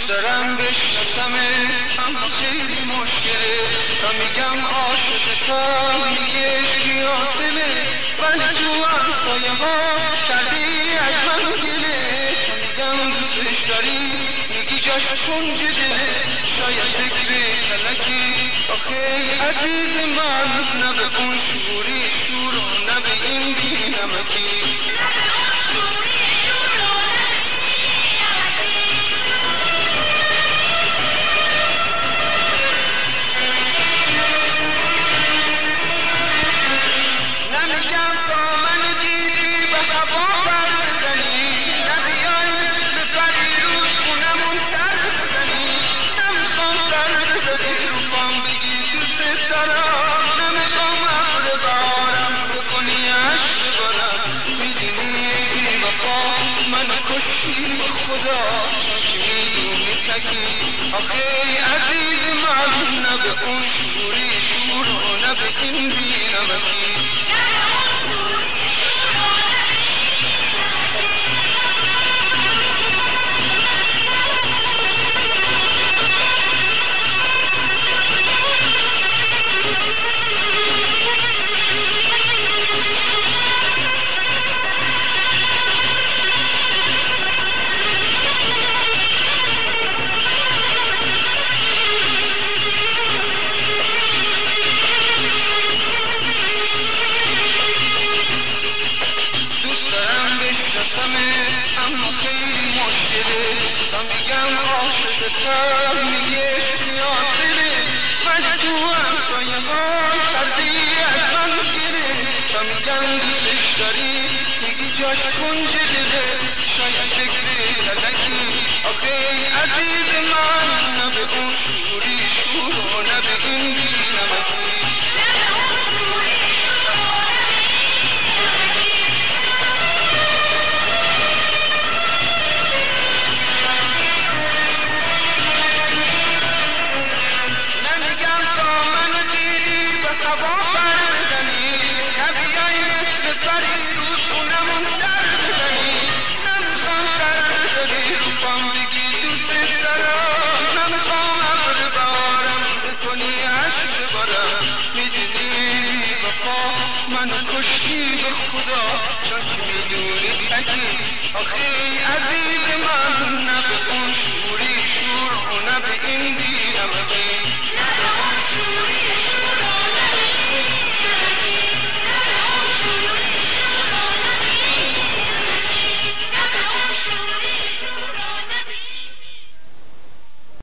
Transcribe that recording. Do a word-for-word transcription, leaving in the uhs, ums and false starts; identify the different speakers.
Speaker 1: دارم بشناسمت اما خیلی مشکله، تا میگم عاشقتم میگه عشقی حاصله، ولی تو همسایه ها کردی از من گله، تا میگم دوستش داری میگی جاش کنج دله، شاید فکر فلکی آخه عزیز من، نه به اون شوری شور و نه به این بی نمکی. آخه عزیز من، نه به اون شوری شور و نه به این بی نمکی. اما خیلی مشکله، تا میگم عاشقتم میگه عشقی حاصله، ولی تو همسایه ها کردی از من گله، تا میگم دوستش داری میگی جاش کنج دله، شاید فکر فلکی آخه عزیز من، نه به اون شوری شور و نه به این بی نمکی. من کشتی به خدا چون که میدونی تکی، آخه عزیز من، نه به اون شوری شور و نه به این بی